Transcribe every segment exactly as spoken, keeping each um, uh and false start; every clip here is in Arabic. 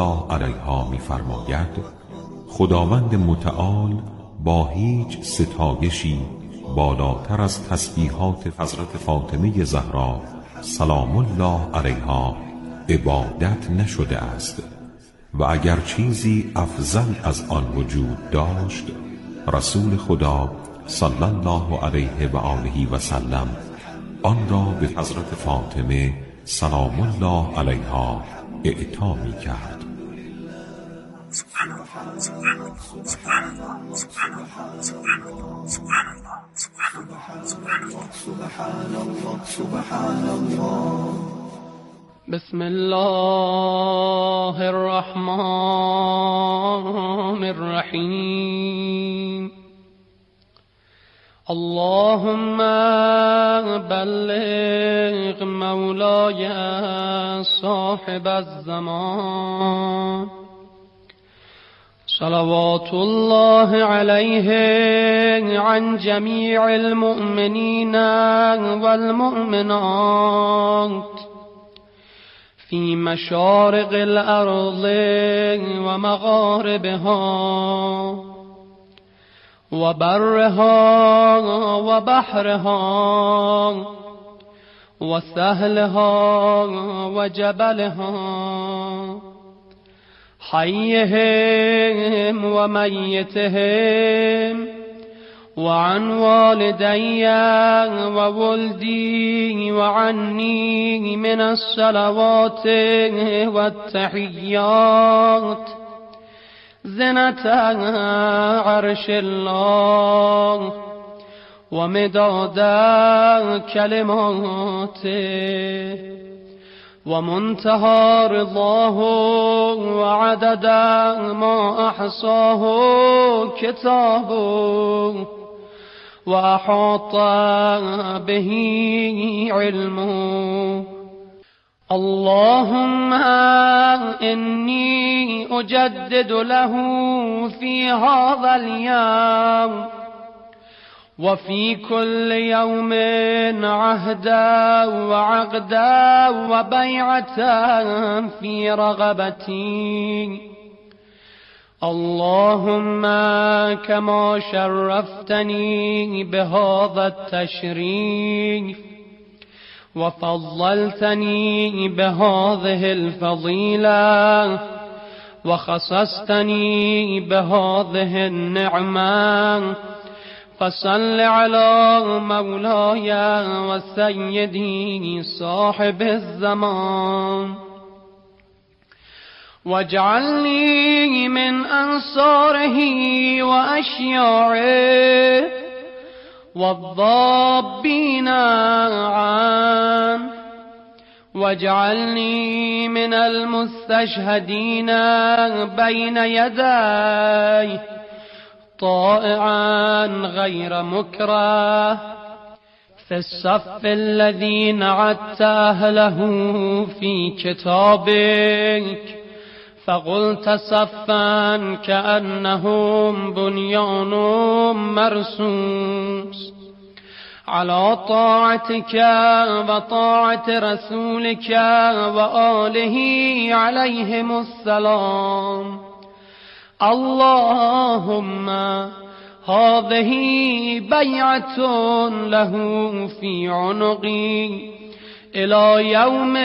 الله علیها می‌فرماید خداوند متعال با هیچ ستایشی بالاتر از تسبیحات حضرت فاطمه زهرا سلام الله علیها عبادت نشده است و اگر چیزی افضل از آن وجود داشت رسول خدا صلی الله علیه و آله و سلم آن را به حضرت فاطمه سلام الله علیها اعطا می کرد. سبحان الله سبحان الله سبحان الله سبحان الله سبحان الله سبحان الله سبحان الله سبحان الله سبحان الله. بسم الله الرحمن الرحیم. اللهم بلغ مولاي صاحب الزمان صلوات الله عليه عن جميع المؤمنين والمؤمنات في مشارق الأرض ومغاربها وبرها وبحرها وسهلها وجبلها حيهم وميتهم وعن والدي وولدي وعني من الصلوات والتحيات زنة عرش الله ومداد كلماته ومنتهى رضاه وعدد ما أحصاه كتابه وأحاط به علمه. اللهم إني أجدد له في هذا اليوم وفي كل يوم عهدا وعقدا وبيعة في رغبتي. اللهم كما شرفتني بهذا التشريف وفضلتني بهذه الفضيلة وخصصتني بهذه النعمة فصل على مولاي وسيدي صاحب الزمان واجعلني من أنصاره وأشياعه والضابين عنه واجعلني من المستشهدين بين يديه طائعا غير مكره في الصف الذي نعدت أهله في كتابك فقلت صفا كأنهم بنيان مرصوص على طاعتك وطاعة رسولك وآله عليهم السلام. اللهم هذه بيعة له في عنقي إلى يوم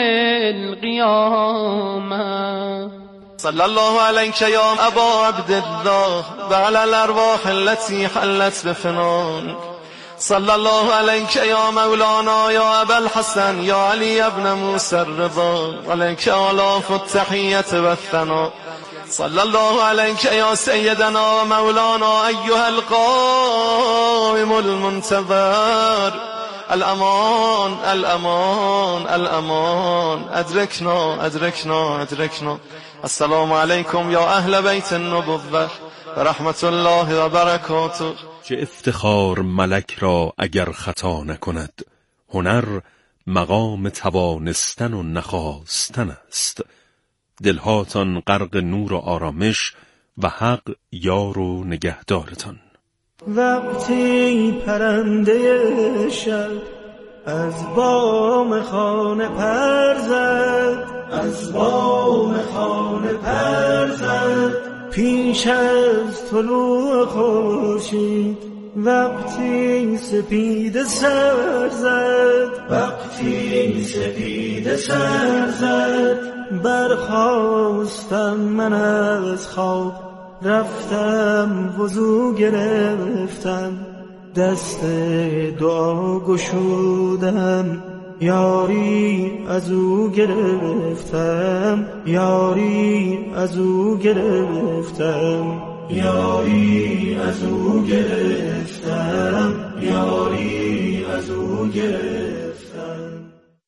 القيامة. صلى الله عليك يا أبا عبد الله وعلى الأرواح التي حلت بفنانك. صلى الله عليك يا مولانا يا أبا الحسن يا علي بن موسى الرضا عليك آلاف التحية والثناء. صلى الله عليك يا سيدنا ومولانا أيها القائم المنتظر. الأمان الأمان الأمان أدركنا أدركنا أدركنا. السلام عليكم يا أهل بيت النبوة ورحمة الله وبركاته. چه افتخار ملک را اگر خطا نکند، هنر مقام توانستن و نخواستن است. دلهاتان غرق نور و آرامش و حق یار و نگهدارتان. وقتی پرنده شب از بام خانه پر زد، از بام خانه پر زد. پیش از طلوع خورشید وقتی سپید سر زد، وقتی سپید سر زد. برخاستم من از خواب، رفتم وضو گرفتم، دست دعا گشودم، یاری از او گرفتم، یاری از او گرفتم، یاری از او گرفتم، یاری از او گرفتم.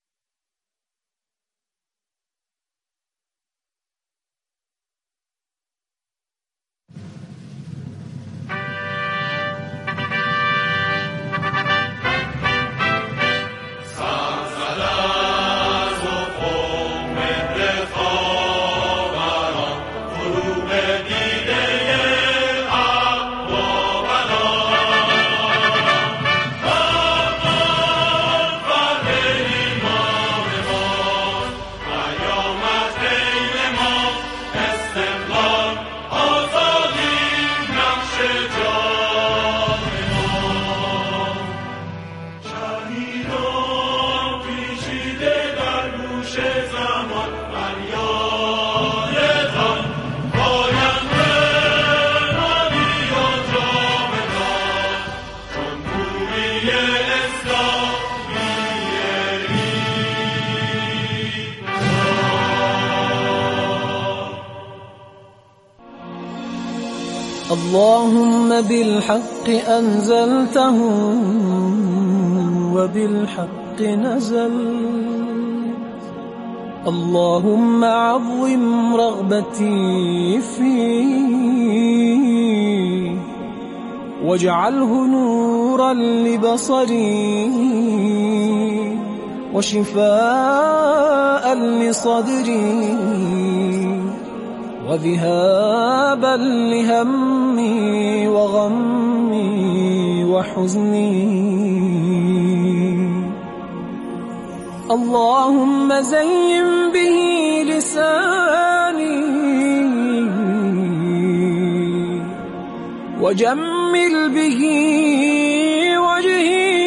اللهم بالحق أنزلته وبالحق نزل. اللهم عظم رغبتي فيه واجعله نورا لبصري وشفاء لصدري وذهابا لهمي وغمي وحزني. اللهم زين به لساني وجمل به وجهي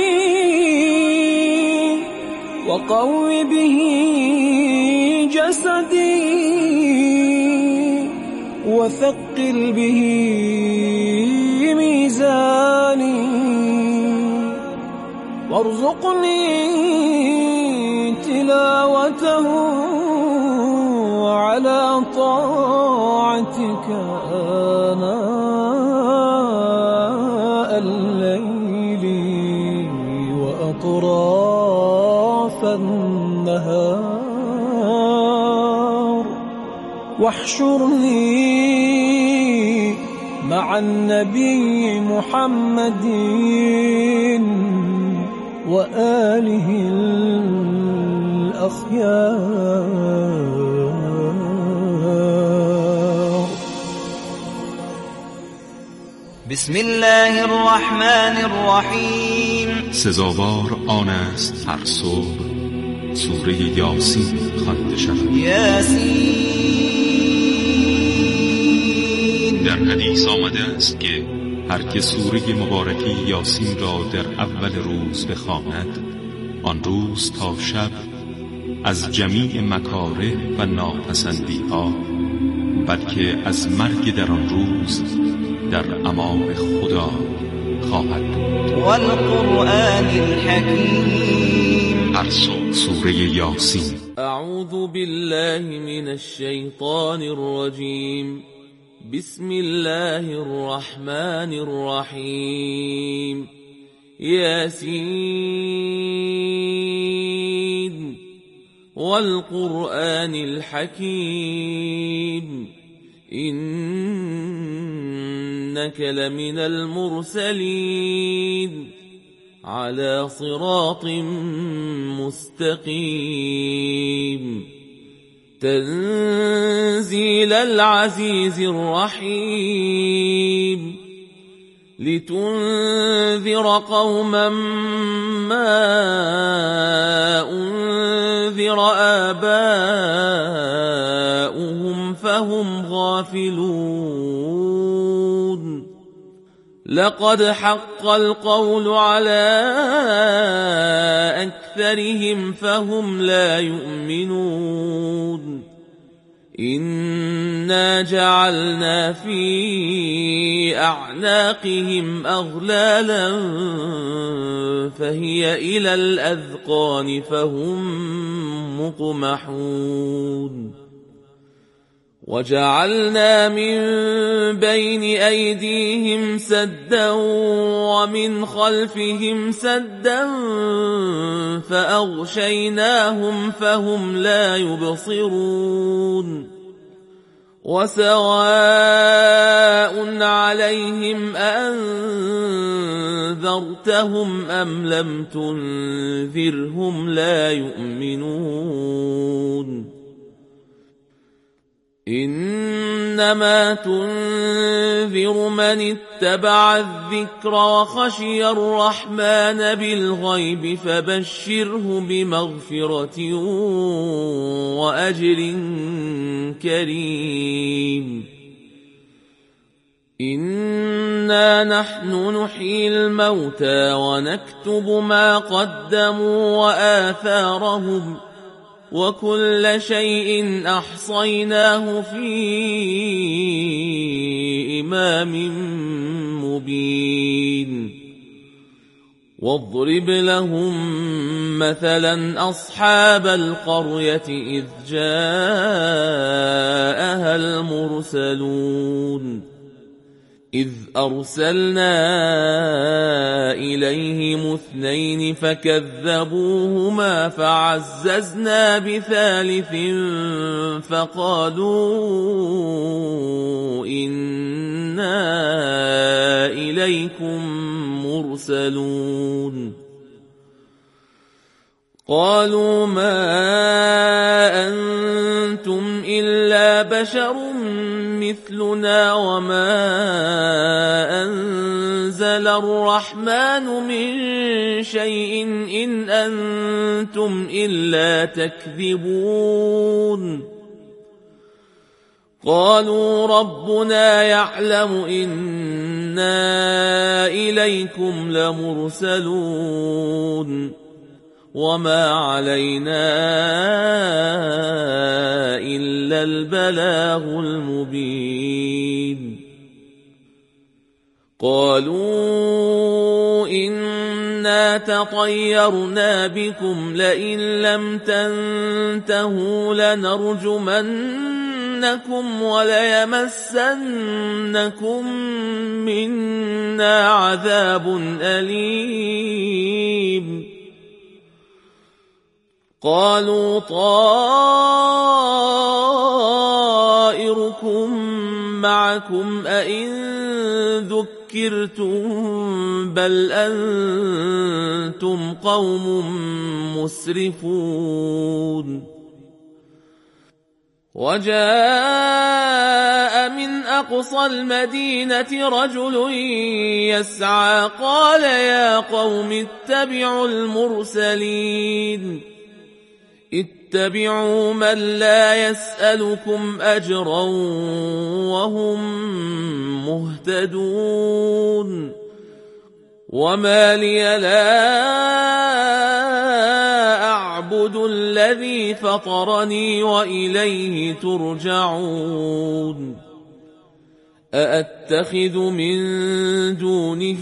وقو به جسدي وثقل به ميزاني وارزقني تلاوته على طاعتك آناء الليل وأطراف النهار واحشرني مع النبي محمد وآله الأخيار. بسم الله الرحمن الرحیم. سزاوار آن است هر صبح سوره یاسین خوانده شود. یاسین. در حدیث آمده است که هر که سوره مبارکه یاسین را در اول روز بخواند، آن روز تا شب از جمیع مکاره و ناپسندی ها، بلکه از مرگ در آن روز در امان خدا خواهد بود. والقرآن الحکیم. هر صبح سوره یاسین. اعوذ بالله من الشیطان الرجیم. بسم الله الرحمن الرحیم. یاسین والقرآن الحکیم. إنك لمن المرسلين على صراط مستقيم. تنزيل العزيز الرحيم. لتنذر قوما ما أنذر آباؤهم فهم غافلون لقد حق القول على أكثرهم فهم لا يؤمنون إنا جعلنا في أعناقهم أغلالا فهي إلى الأذقان فهم مقمحون وجعلنا من بين أيديهم سدا ومن خلفهم سدا فأغشيناهم فهم لا يبصرون وسواء عليهم أنذرتهم أم لم تنذرهم لا يؤمنون إنما تنذر من اتبع الذكر وخشي الرحمن بالغيب فبشره بمغفرة وأجر كريم إنا نحن نحيي الموتى ونكتب ما قدموا وآثارهم وكل شيء أحصيناه في إمام مبين واضرب لهم مثلا أصحاب القرية إذ جاءها المرسلون إذ أرسلنا إليهم اثنين فكذبوهما فعززنا بثالث فقالوا إنا إليكم مرسلون قالوا ما أنتم إلا بشر مثلنا وما أنزل الرحمن من شيء إن أنتم إلا تكذبون قالوا ربنا يعلم إنا إليكم لمرسلون وما علينا إلا البلاغ المبين قالوا إنا تطيرنا بكم لئن لم تنتهوا لنرجمنكم وليمسنكم منا عذاب أليم قالوا طائركم معكم أئن ذكرتم بل أنتم قوم مسرفون وجاء من أقصى المدينة رجل يسعى قال يا قوم اتبعوا المرسلين اتبعوا من لا يسألكم أجرا وهم مهتدون وما لي لا أعبد الذي فطرني وإليه ترجعون أأتخذ من دونه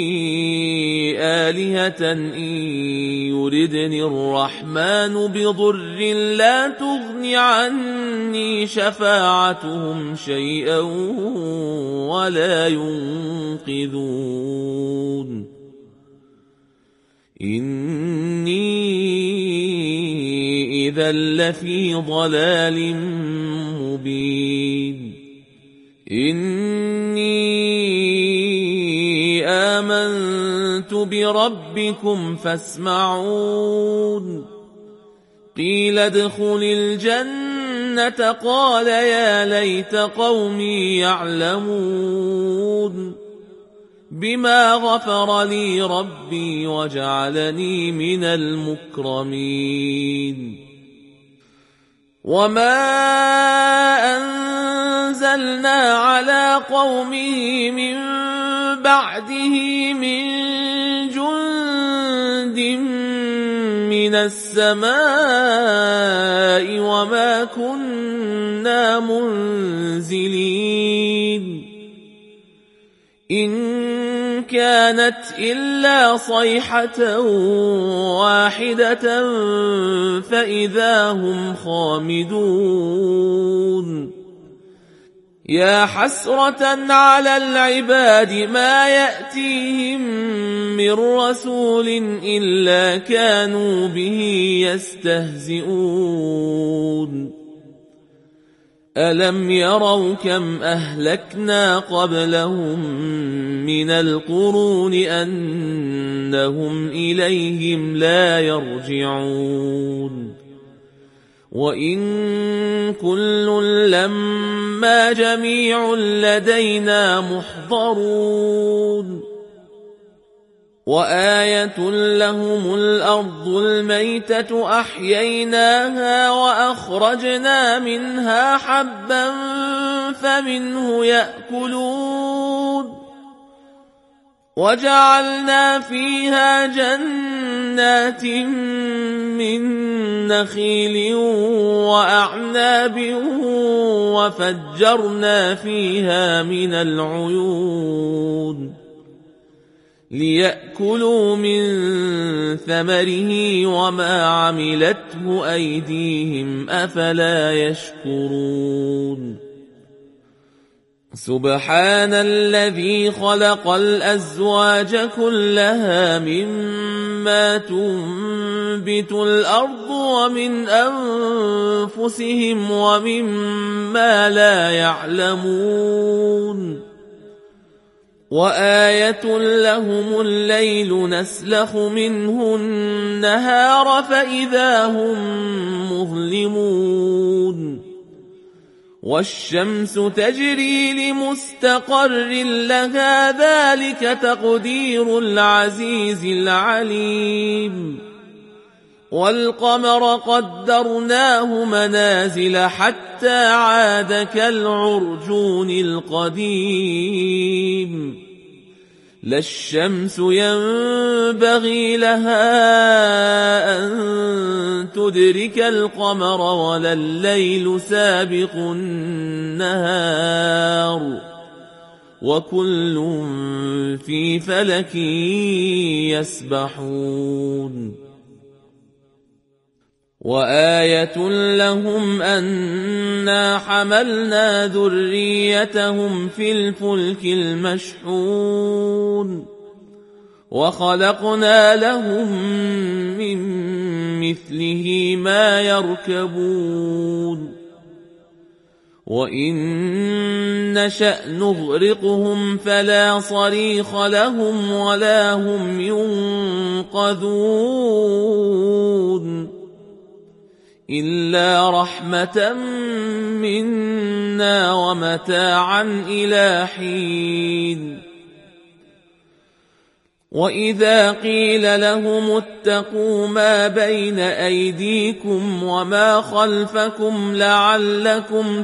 آلهة إن يردني الرحمن بضر لا تغن عني شفاعتهم شيئا ولا ينقذون إني إذا لفي ضلال مبين إني آمنت بربكم فاسمعون قيل ادخل الجنة قال يا ليت قومي يعلمون بما غفر لي ربي وجعلني من المكرمين وما أنزلنا على قومه من بعده من جند من السماء وما كنا منزلين إن كانت إلا صيحة واحدة فإذا هم خامدون يا حسرة على العباد ما يأتيهم من رسول إلا كانوا به يستهزئون ألم يروا كم أهلكنا قبلهم من القرون أنهم إليهم لا يرجعون وإن كل لما جميع لدينا محضرون وآية لهم الأرض الميتة أحييناها وأخرجنا منها حبا فمنه يأكلون وجعلنا فيها جنات من نخيل وأعناب وفجرنا فيها من العيون ليأكلوا من ثمره وما عملته أيديهم أفلا يشكرون سبحان الذي خلق الأزواج كلها مما تنبت الأرض ومن أنفسهم ومما لا يعلمون وآية لهم الليل نسلخ منه النهار فإذا هم مظلمون والشمس تجري لمستقر لها ذلك تقدير العزيز العليم والقمر قدرناه منازل حتى عاد كالعرجون القديم لا الشمس ينبغي لها أن تدرك القمر ولا الليل سابق النهار وكل في فلك يسبحون وآية لهم أنا حملنا ذريتهم في الفلك المشحون وخلقنا لهم من مثله ما يركبون وإن نشأ نغرقهم فلا صريخ لهم ولا هم ينقذون إلا رحمة منا ومتاعا إلى حين وإذا قيل لهم اتقوا ما بين أيديكم وما خلفكم لعلكم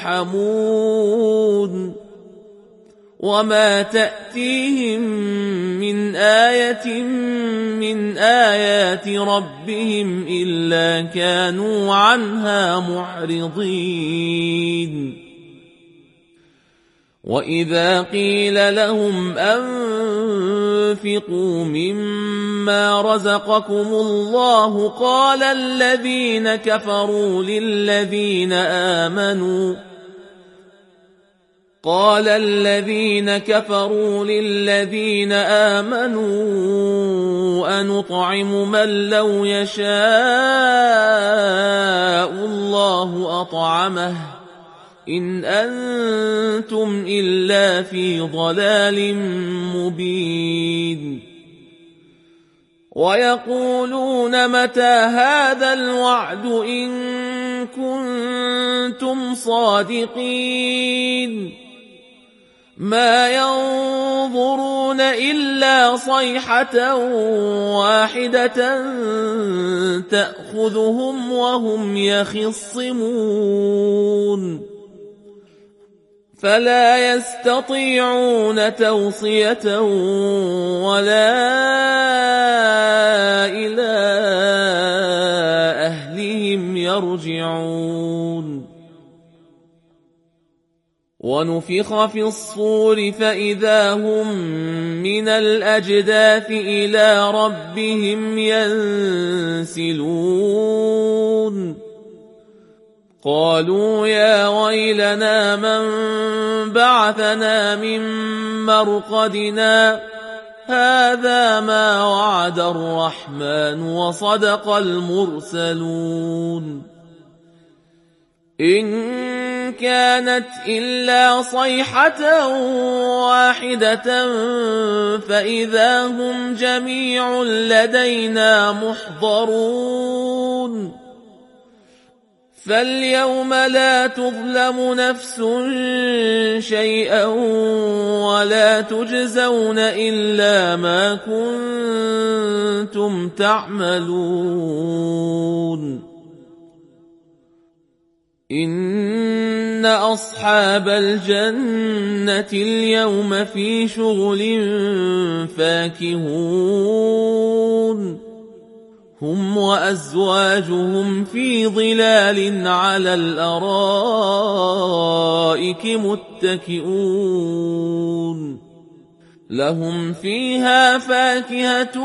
ترحمون وما تأتيهم من آية من آيات ربهم إلا كانوا عنها معرضين وإذا قيل لهم أنفقوا مما رزقكم الله قال الذين كفروا للذين آمنوا قال الذين كفروا للذين آمنوا أنطعم من لو يشاء الله أطعمه إن أنتم إلا في ضلال مبين ويقولون متى هذا الوعد إن كنتم صادقين ما ينظرون إلا صيحة واحدة تأخذهم وهم يخصمون فلا يستطيعون توصية ولا إلى أهلهم يرجعون ونفخ في الصور فإذا هم من الأجداث إلى ربهم ينسلون قالوا يا ويلنا من بعثنا من مرقدنا هذا ما وعد الرحمن وصدق المرسلون إن كانت إلا صيحة واحدة فإذا هم جميع لدينا محضرون فاليوم لا تظلم نفس شيئا ولا تجزون إلا ما كنتم تعملون إن أصحاب الجنة اليوم في شغل فاكهون هم وأزواجهم في ظلال على الأرائك متكئون لهم فيها فاكهة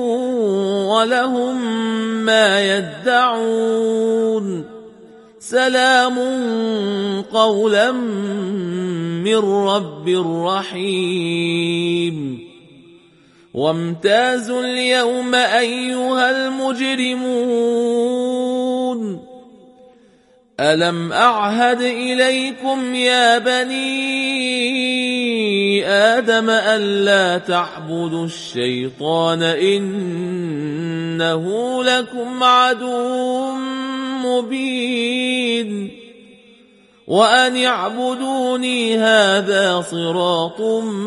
ولهم ما يدعون سلام قولا من رب رحيم وامتازوا اليوم أيها المجرمون ألم أعهد إليكم يا بني آدم ألا تعبدوا الشيطان إنه لكم عدو مبين وأن اعبدوني هذا صراط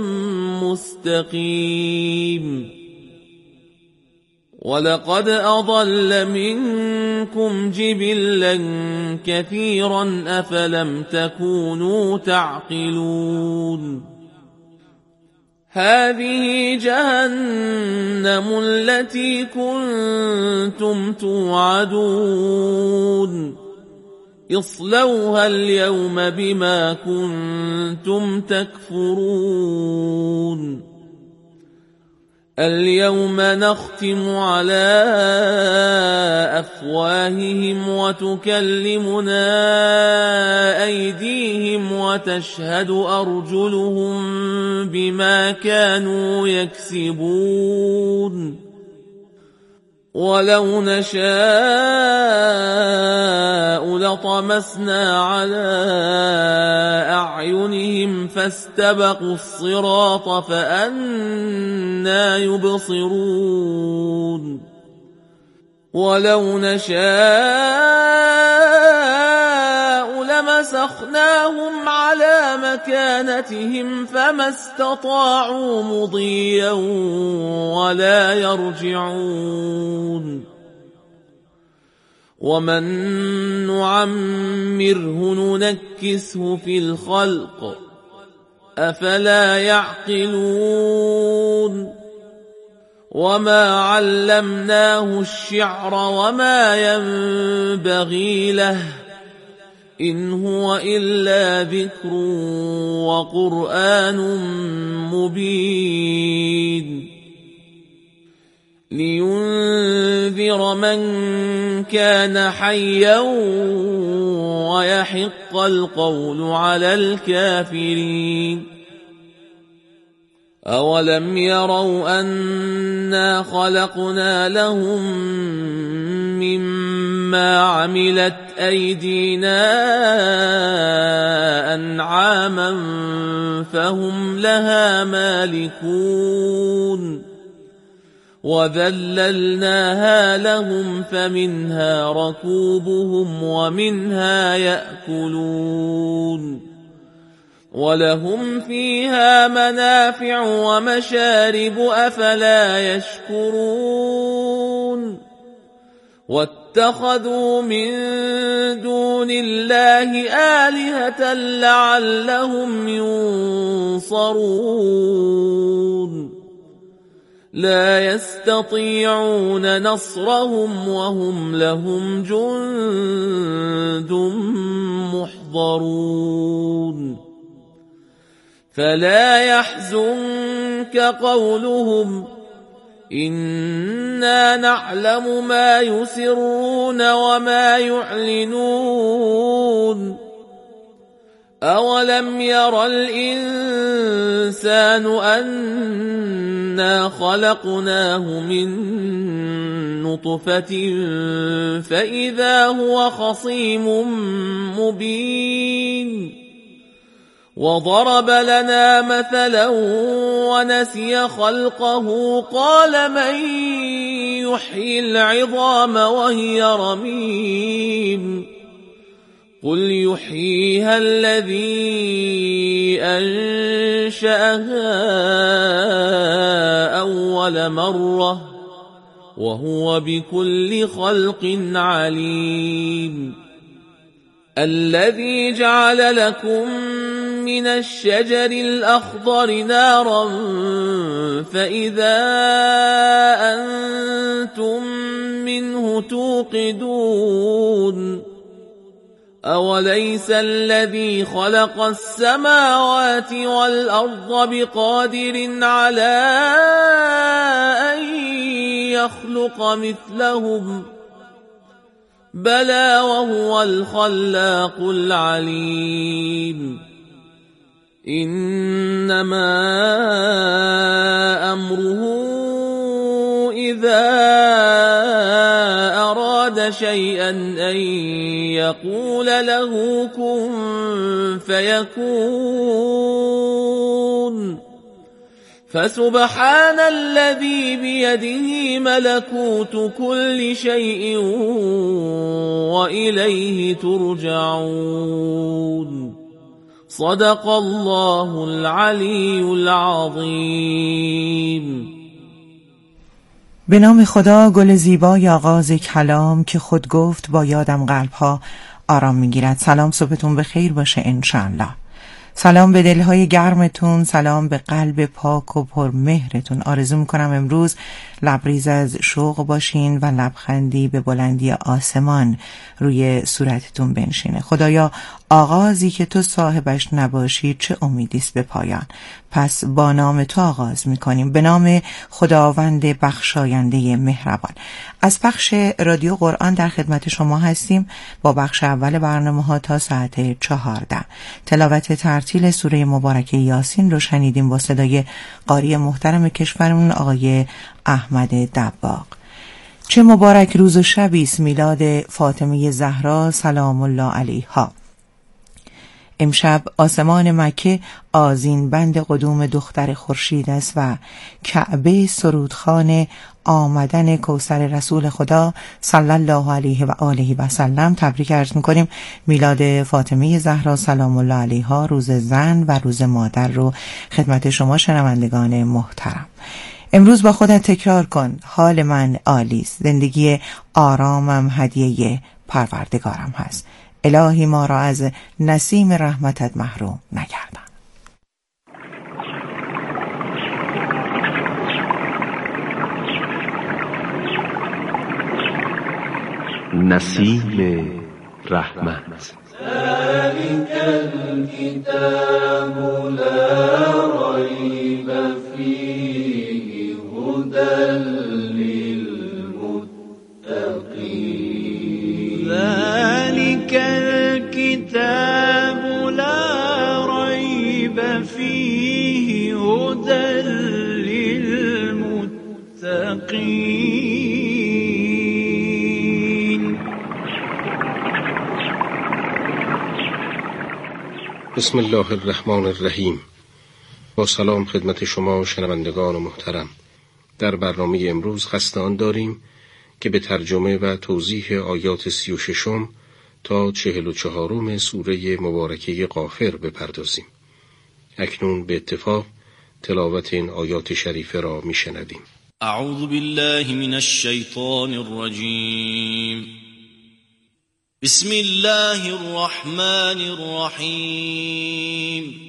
مستقيم ولقد أضل منكم جبلا كثيرا أفلم تكونوا تعقلون هذه جهنم التي كنتم توعدون اصلوها اليوم بما كنتم تكفرون اليوم نختم على أفواههم وتكلمنا أيديهم وتشهد أرجلهم بما كانوا يكسبون ولو نشاء لطمسنا على أعينهم فاستبقوا الصراط فأنى يبصرون ولو نشاء لمسخناهم على مكانتهم فما استطاعوا مضيا ولا يرجعون ومن نعمره ننكسه في الخلق أفلا يعقلون وما علمناه الشعر وما ينبغي له إن هو إلا ذكر وقرآن مبين لينذر من كان حيا ويحق القول على الكافرين أولم يروا أنا خلقنا لهم مما عملت أيدينا أنعاما فهم لها مالكون وذللناها لهم فمنها ركوبهم ومنها يأكلون ولهم فيها منافع ومشارب أفلا يشكرون واتخذوا من دون الله آلهة لعلهم ينصرون لا يستطيعون نصرهم وهم لهم جند محضرون فلا يحزنك قولهم إنا نعلم ما يسرون وما يعلنون أولم ير الإنسان أنا خلقناه من نطفة فإذا هو خصيم مبين وضرب لنا مثلا ونسي خلقه قال من يحيي العظام وهي رميم قل يحييها الذي أنشأها أول مرة وهو بكل خلق عليم الذي جعل لكم من الشجر الأخضر نارا فإذا أنتم منه توقدون أوليس الذي خلق السماوات والأرض بقادر على أن يخلق مثلهم بلى وهو الخلاق العليم إنما أمره إذا أراد شيئا أن يقول له كن فيكون فسبحان الذي بيده ملكوت كل شيء وإليه ترجعون صدق الله العلی العظیم. به نام خدا. گل زیبای آغاز کلام که خود گفت با یادم قلبها آرام میگیرد. سلام، صبحتون بخیر باشه انشاءالله. سلام به دلهای گرمتون، سلام به قلب پاک و پرمهرتون. آرزو میکنم امروز لبریز از شوق باشین و لبخندی به بلندی آسمان روی صورتتون بنشینه. خدایا آغازی که تو صاحبش نباشی چه امیدیست به پایان. پس با نام تو آغاز میکنیم، به نام خداوند بخشاینده مهربان. از پخش رادیو قرآن در خدمت شما هستیم با بخش اول برنامه ها تا ساعت چهارده. تلاوت ترتیل سوره مبارکه یاسین رو شنیدیم با صدای قاری محترم کشورمون آقای احمد دباغ. چه مبارک روز و شبیست میلاد فاطمه زهرا سلام الله علیها. امشب آسمان مکه آذین بند قدوم دختر خورشید است و کعبه سرودخانه آمدن کوثر رسول خدا صلی الله علیه و آله و سلم. تبریک عرض میکنیم میلاد فاطمه زهرا سلام الله علیها، روز زن و روز مادر رو خدمت شما شنوندگان محترم. امروز با خودت تکرار کن حال من عالیست، زندگی آرامم هدیه پروردگارم هست. الهی ما را از نسیم رحمتت محروم نگردان. نسیم رحمت. ذلك الكتاب لا ريب فيه هدى للمتقين. ذلك الكتاب لا ريب فيه هدى للمتقين. بسم الله الرحمن الرحیم. با سلام خدمت شما شنوندگان محترم. در برنامه امروز قصد آن داریم که به ترجمه و توضیح آیات سی و ششم تا چهل و چهارم سوره مبارکه غافر بپردازیم. اکنون به اتفاق تلاوت این آیات شریفه را میشنویم. اعوذ بالله من الشیطان الرجیم. بسم الله الرحمن الرحیم.